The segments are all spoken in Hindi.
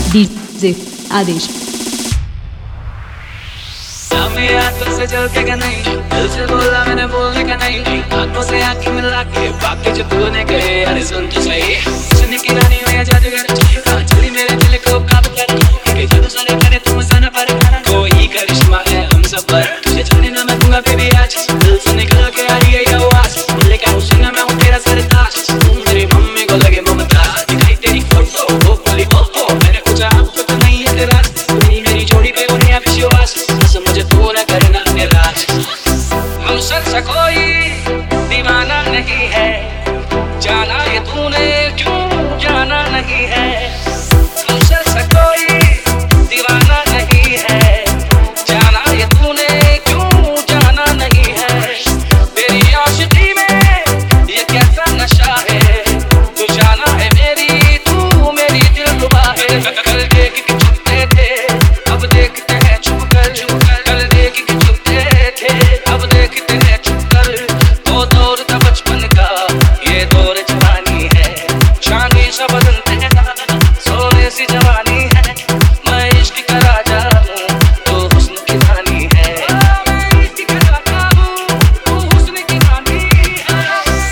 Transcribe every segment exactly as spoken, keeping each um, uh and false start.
डीजे आदेश। मेरे हाथों से चलते का नहीं, दिल से बोला मैंने बोलने का नहीं, आंखों से आंखें मिला के बाकी जो तूने कहे अरे सुन तो सही। सुनने की रानी हो या जादूगर चली मेरे दिल को काबू कर, के जादू सारे करे तुम मसाना पर कोई करिश्मा है हम सब पर। तुझे जाने ना मैं दूंगा बेबी आज, दिल से निकल के आ रही है ये आवाज, बोले क्या हुसैन मैं हूँ तेरा सरताज। तुम मेरी मम्मी को लगे ममताज, दिखाई तेरी फोटो वो बोली ओहो मैंने पूछा आपको तो नहीं है तेरा, तुम मेरी जोड़ी पे उन्हें अब विश्वास, मुझे तू न करना निराश। हमसे सा कोई दीवाना नहीं है, जाना ये तूने क्यों जाना नहीं है। हमसे सा कोई दीवाना नहीं है, जाना ये तूने क्यों जाना नहीं है। तेरी आशिकी में ये कैसा नशा है, तू जाना है मेरी तू मेरी दिलरुबा है। कल देख के छुपते थे अब देखते हैं छुप कर, कल देख के छुपते थे अब देखते हैं छुप कर। वो दौर था बचपन का ये दौर जवानी है, चांदी सा बदन तेरा सोने सी जवानी है। मैं इश्क का राजा हूँ तो हुस्न की रानी है, मैं इश्क का राजा हूँ तो हुस्न की रानी है।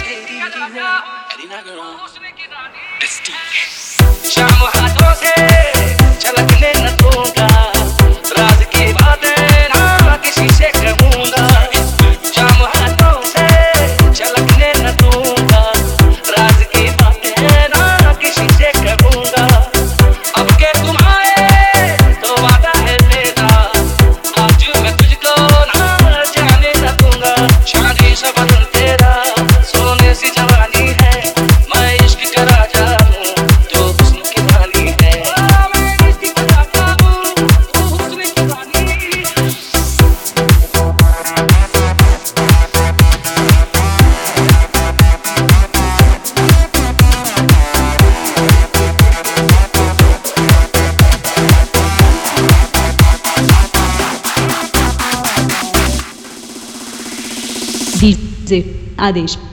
शाम हाथों से झलकने न दूंगा, राज की बातें ना किसी से कहूँगा। शाम हाथों से झलकने न दूंगा, राज की बातें ना किसी से कहूँगा। अब के तुम आए तो वादा है मेरा, आज मैं तुझको ना जाने न दूंगा। चांदी सा बदन तेरा सोने सी जवानी है, मैं इश्क का राजा हूँ तो हुस्न की रानी है। मैं इश्क का राजा हूँ तो हुस्न की रानी है। डीजे आदेश।